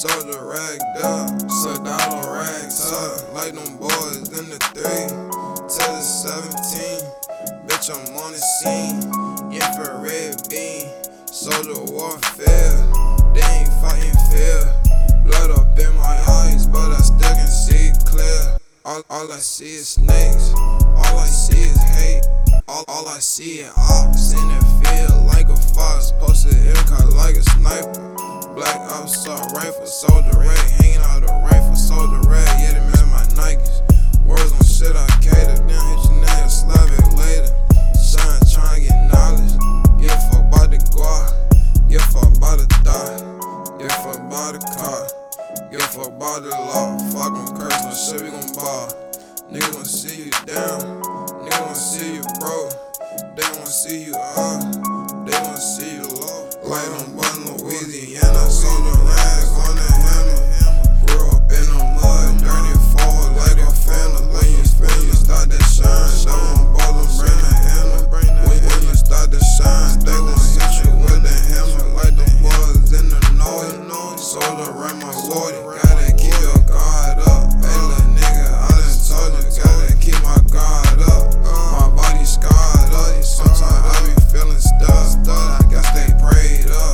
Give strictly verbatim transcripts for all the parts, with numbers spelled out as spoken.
Soldier ragged up, so dollar rags up. Like them boys in the three to the seventeen. Bitch, I'm on the scene. Infrared beam, soldier warfare. They ain't fighting fair. Blood up in my eyes, but I still can see clear. All, all I see is snakes. All I see is hate. All, all I see is ops in the field like a fox. Posted in car like a sniper. Black ops, assault rifle, soldier rag. Hanging out a rifle, soldier rag. Yeah, them in my Nikes. Words on shit I cater. Then hit your nail, slap it later. Shine, tryna get knowledge. Give a fuck about the guap. Give a fuck about the thought. Give a fuck about the car. Give a fuck about the law. Fuck on curse, no shit, we gon' ball. Nigga wanna see you down. Nigga wanna see you broke. They wanna see you up. They wanna see you low. Light on button, Louisiana. Soldier rags on the hammer. Grew up in the mud. Dirty forward like a phantom. When you spin, you start to shine. Don't bother, bring the hammer. When, when you start to shine, they gon' hit you with the hammer. Like the boys in the noise. Soldier rag my water. Gotta keep your guard up. Hey, little nigga, I done told you. Gotta keep my guard up. My body scarred up. Sometimes I be feeling stuck. I guess they prayed up.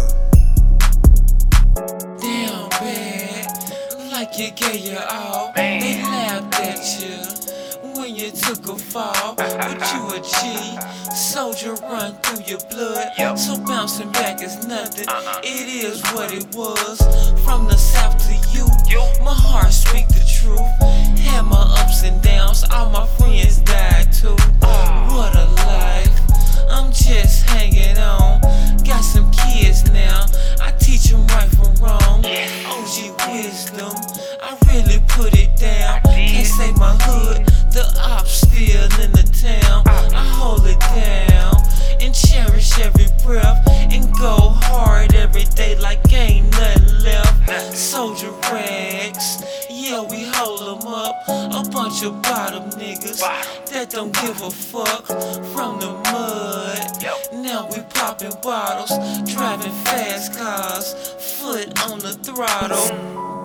Damn bad, like you gave your all. They laughed at you when you took a fall. But you a G, soldier run through your blood. So bouncing back is nothing, it is what it was. From the south to you, my heart speak the truth. Had my ups and downs, all my friends died too. What a life, I'm just hanging on. Got some kids now, I teach them right from wrong. O G wisdom, I really put it down. Can't say my hood, the ops still in the town. I hold it down and cherish every breath and go hard every day like ain't nothing left. Soldier rags, yeah, we hold them up. A bunch of bottom niggas that don't give a fuck. From the mud, now we popping bottles, driving fast cars, foot on the throttle.